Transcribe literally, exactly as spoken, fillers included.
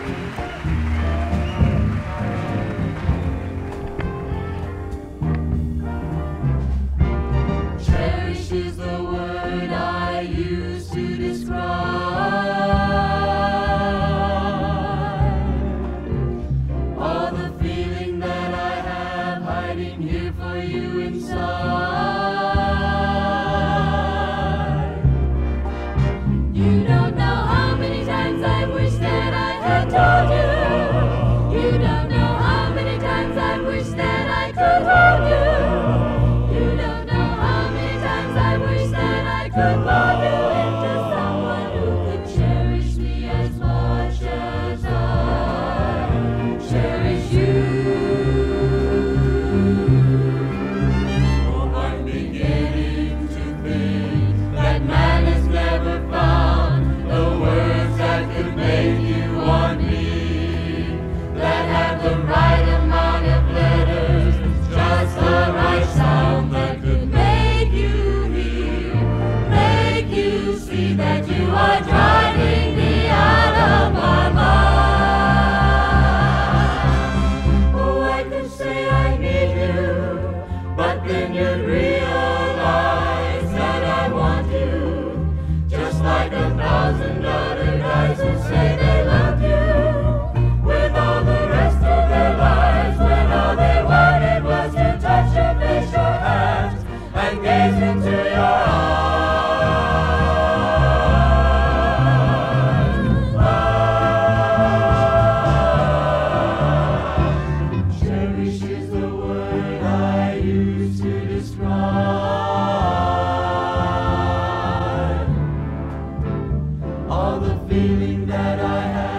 Cherish is the word I use to describe all the feeling that I have hiding here for you inside. You don't know how many times I wish that I had told you. You don't know how many times I wish that I could hold you. You don't know how many times I wish that I could mold you into someone who could cherish me as much as I cherish you. Oh, I'm beginning to think that man has never found the words that could make you want me, that have the right amount of letters, just the right sound that could make you hear, make you see that you are driving me out of my mind. Oh, I could say I need you, but then you'd realize that I want you, just like a thousand other guys who say they love you with all the rest of their lives, when all they wanted was to touch your face, your hands, and gaze into your eyes. Cherish is the word I use to describe all the feeling that I have